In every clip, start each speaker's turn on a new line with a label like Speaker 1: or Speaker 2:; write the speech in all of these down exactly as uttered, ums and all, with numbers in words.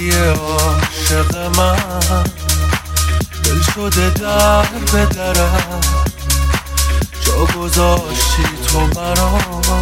Speaker 1: بودی عاشق من، دل شده در به درم، جا گذاشتی تو مرا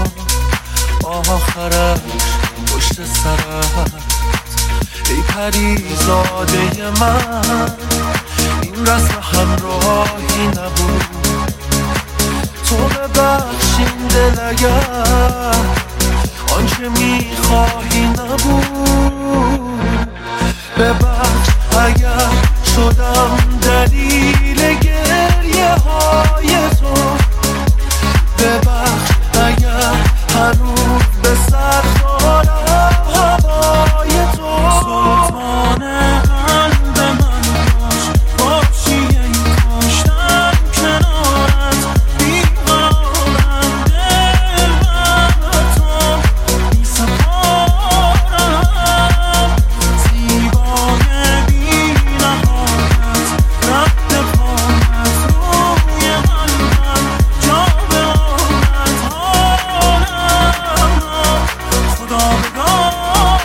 Speaker 1: آخرش پشت سرت. ای پریزاده من، این رسم همراهی نبود، تو ببخشین دل اگر آنچه میخواهی نبود. ببخش اگر شدم دلیل گریه های تو، ببخش اگر هنوز به سر دارم هوای تو. سلطان قلب من باش، باشی ای کاشتم کنارت، بیقرارم دل بر تو می سپارم. زیبای بی نهایت رد پایت روی قلبم، جا به آنت حالم خدا بگارم.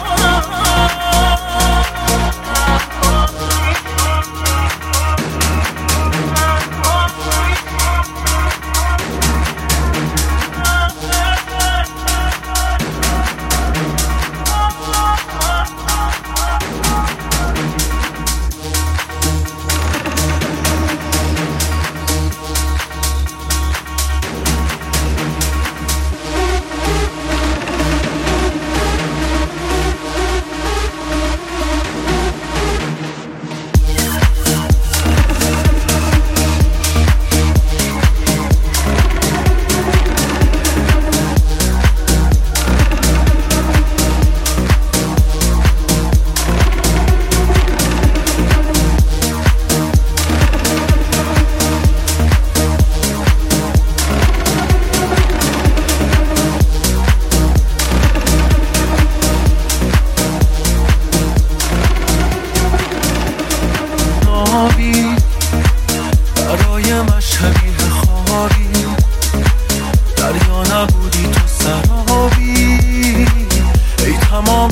Speaker 1: برای مشهبیه خوابی، دریا نبودی تو سرابی. ای تمام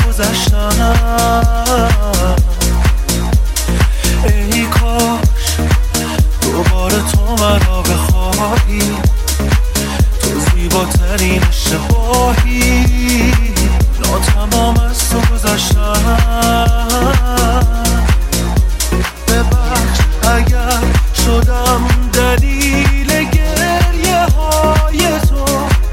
Speaker 1: سرگذشتنم، ای کاش دوباره تو مرا بخوابی. تو زیباترین اشتباهی، ناتمام از تو گذشتم. ببخش اگر شدم دلیل گریه های تو،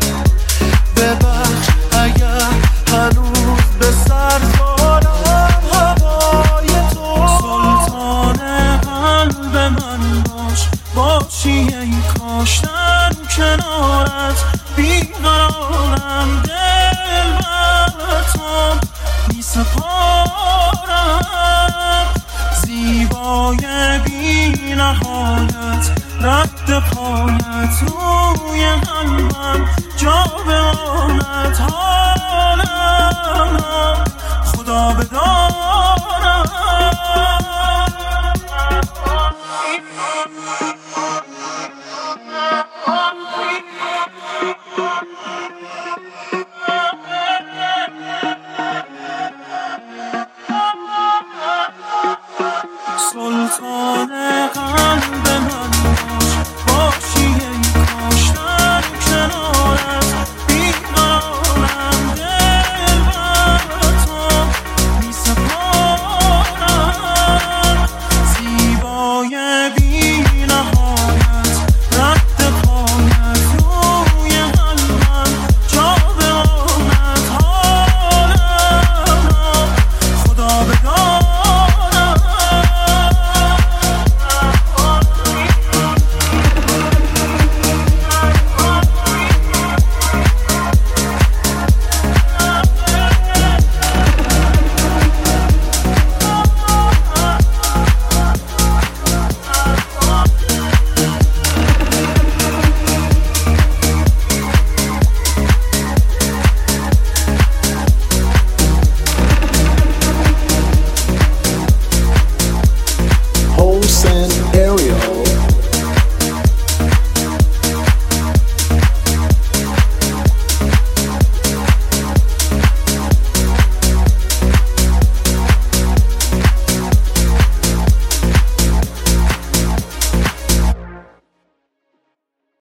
Speaker 1: ببخش اگر هنوز به سر دارم هوای تو. سلطان قلب من باش، باشی ای کاشتم کنارت، بیقرارم دل بر تو می سپارم.